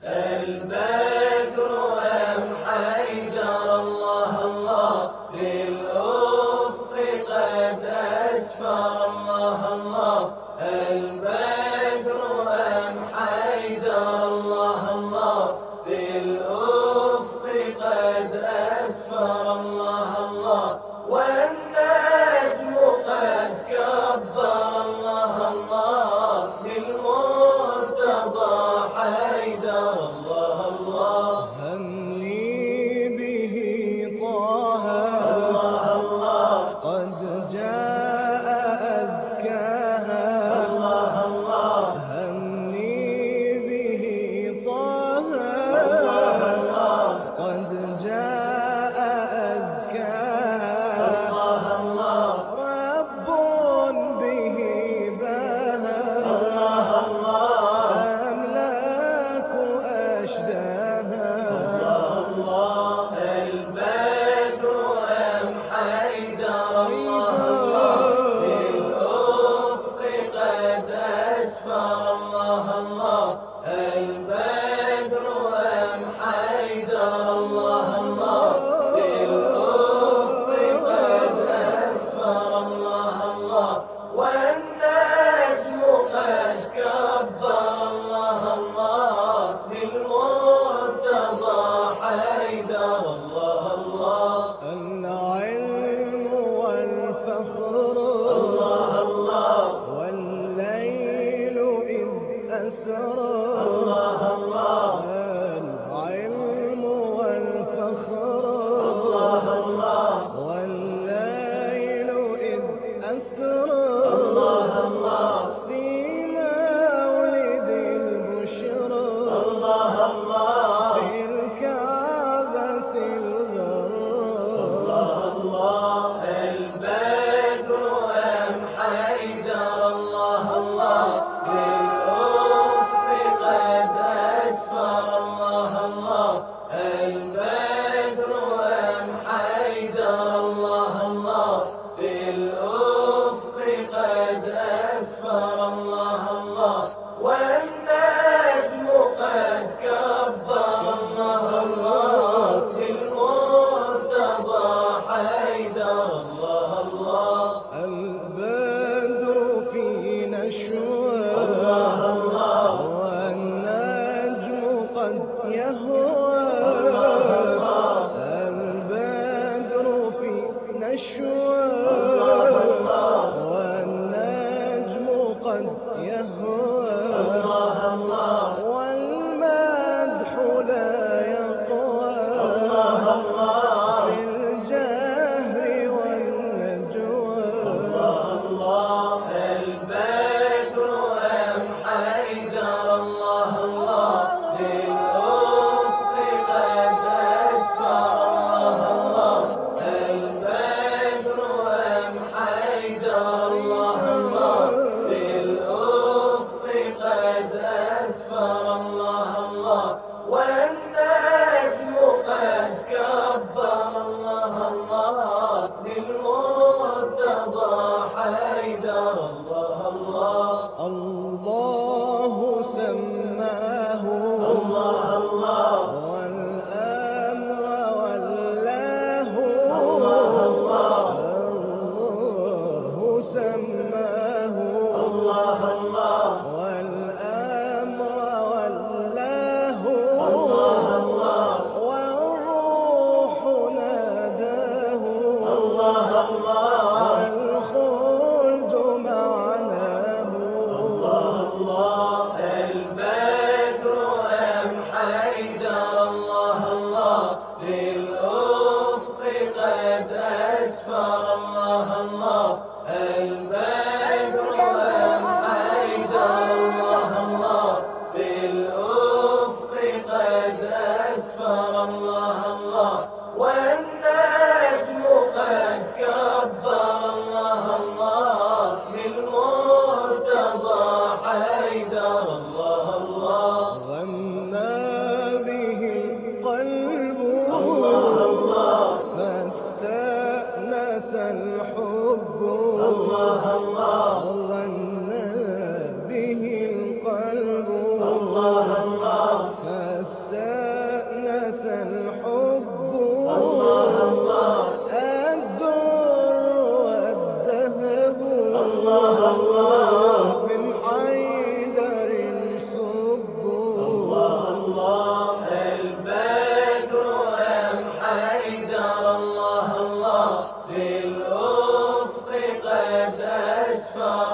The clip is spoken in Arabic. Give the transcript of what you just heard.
البدر أم حيدر الله الله للأفق قد أسفر الله الله البدر أم حيدر الله الله للأفق قد أسفر الله الله والنجم قد كبر الله الله للمرتضى حيدر الله الله هني به طه الله الله قد جاء أزكاها الله الله هني به طه الله الله قد جاء أزكاها الله الله رب به باها الله الله أملاك أشداها الله البدر أم حيدر الله الله للأفق قد أسفر الله الله البدر أم حيدر الله الله للأفق قد أسفر الله الله والنجم قد كبر الله الله للمرتضى حيدر الله الله العلم والفخر الله الله والليل إذ أسرى الله الله العلم والفخر الله الله والليل إذ أسرى الله الله في مولد البشرى الله الله في الكعبة الغراء الله البدر أم حيدر الله الله للأفق قد أسفر